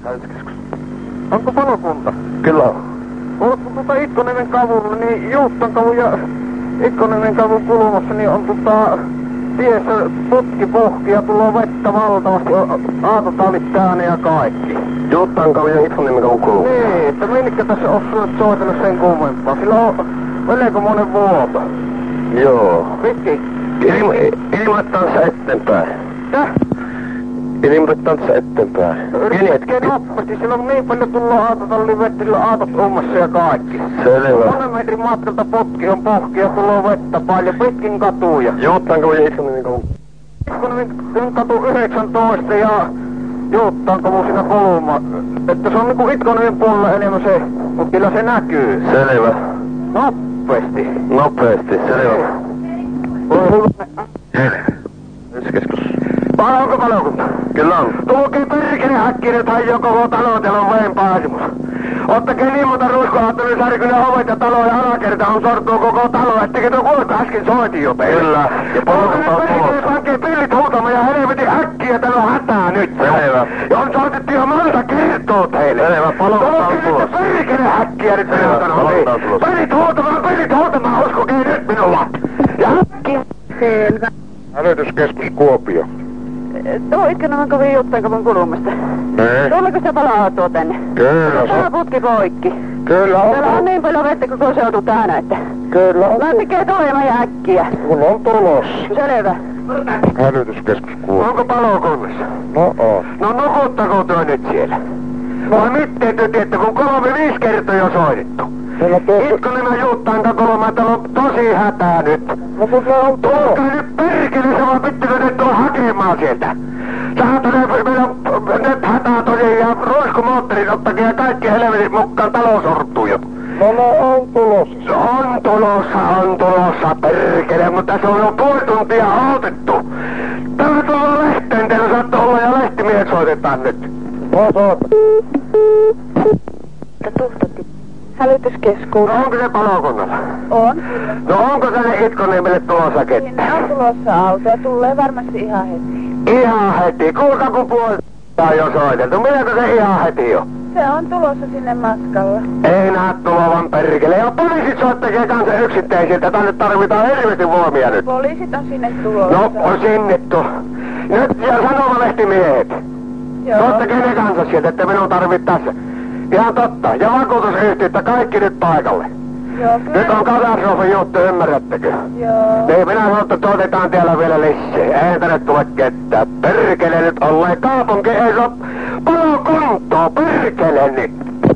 Hälytyskeskus. Onko palokunta? Kyllä on. Oletko Itkoniemen kavulla, niin Juuttan kavun ja Itkoniemen kavun kulmassa, niin on tiessä putkipohki ja tulee vettä valtavasti, aatotalit täynnä ja kaikki. Juuttan kavun ja Itkoniemen kavun kulmassa. Niin, että minkä tässä on soitellut sen kummempaa. Sillä on melko monen vuoto. Joo. Pitki? Ilmoitetaan se eteenpäin. Täh? Ilmoitetaan se eteenpäin. Pieni hetki. Nopeasti, sillä on niin paljon tullut aatotallin vettä, sillä on aatot ummassa ja kaikki. Selvä. 3 metrin matkalta potki on pohki ja tulee vettä paljon pitkin katuja. Juuttan kavun ja Itkoniemen kavun. Itkoniemen katu 19 ja Juuttan kavu siinä kolma. Että se on niinku Itkoniemen puolella enemmän se, mutta kyllä se näkyy. Selvä. Nopeasti. Nopeasti, selvä. Voi hyvä. Hälytyskeskus. Onko palokunta? Kyllä on. Tulkii perkele häkkinen tai joko taloutella on veen pääsimus. Ottakaa niin monta ruiskohaattelun särkynen ovet ja talo ja alakerta on sortuu koko talo, ettekä tuo kuulta äsken soitin jo teille. Kyllä. Ja palokunta on tulossa. Pankee pillit huutamaan ja helvetin äkkiä, täällä on hätää nyt. Selvä. Ja on soitettu jo monta kertoo teille. Selvä, palokunta on tulossa. Perkele häkkiä nyt Selvä, palokunta on tulossa. Pillit huutamaan, uskokaa nyt minulla. Ja äkkiä. Selvä. Hälytyskeskus Kuopio. Tuo Itkoniemen kavun Juuttan kavun kulmasta. Nee. Tuleeko se pala-autoa tänne? Kyllä Täällä se. on putki poikki. Kyllä on. Täällä on niin paljon vettä koko seutu täynnä, että Kyllä on. lähtekee tulemaan ja äkkiä. Kun on tulossa. Selvä. Hälytyskeskus Kuopio. Onko palokunnassa? No on. No nukuttako tuo nyt siellä? Vai miten te tiedätte, kun 3-5 kertaa jo soitettu? Siellä tuossa. Itkoniemen Juuttaan kakoloma, täällä on tosi hätää nyt. No kun se on tulossa. Tulkaa nyt perkele, se vaan pittikö nyt tulla hakemaan sieltä. Saatana, meillä on nyt hätää tosi ja ruiskumoottorit ottakaa ja kaikki helvetit mukaan talous sortuu jo. No on tulossa. On tulossa perkele, mutta se on jo puoli tuntia odotettu. Täällä tullaan lehteen, teillä saattaa olla ja lehtimiehet soitetaan nyt. No soita. Tuhtotti. Hälytyskeskus. No onko se palokunnalla? On, kyllä. No onko tänne Itkoniemelle tulossa kettä? Sinne on tulossa auto ja tulee varmasti ihan heti. Ihan heti. Kuinka kun puolta jo soiteltu? Milläkö se ihan heti jo? Se on tulossa sinne matkalla. Ei näe tulevan perkele. Ja poliisit soittakaa kanssa yksittäisiltä. Tänne tarvitaan hirveästi voimia nyt. Poliisit on sinne tulossa. No on sinnittu. Nyt ja sanomalehtimiehet. Joo. Soittakaa ne kanssa sieltä, että minun tarvit tässä. Ihan totta. Ja vakuutusyhtiötä kaikki nyt paikalle. Joo, kyllä. Nyt on katastrofin juttu, ymmärrättekö? Joo. Niin minä sanon, että otetaan täällä vielä lisää. Ei tänne tule ketään. Perkele nyt olleen kaupunki, ei se ole palokuntoa. Perkele nyt.